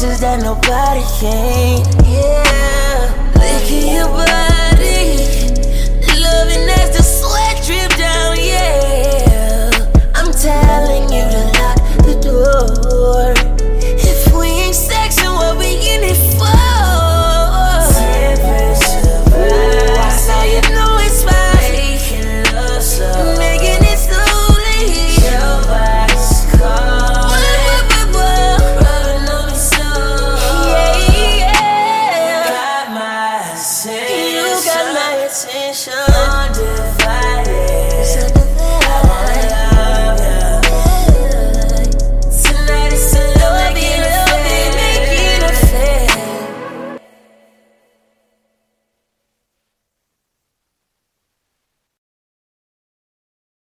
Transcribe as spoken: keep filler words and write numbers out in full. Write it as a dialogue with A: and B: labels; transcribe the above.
A: places that nobody can. Yeah, look at your body, loving as the sweat drip down. Yeah, I'm telling you to lock the door. If we ain't sexing, what we in it for? Temperature rise, so you know it's fine. Making love slow, making it slowly. Your body's cold, rubbing on me slow. Yeah, yeah. You got my attention. You got my attention.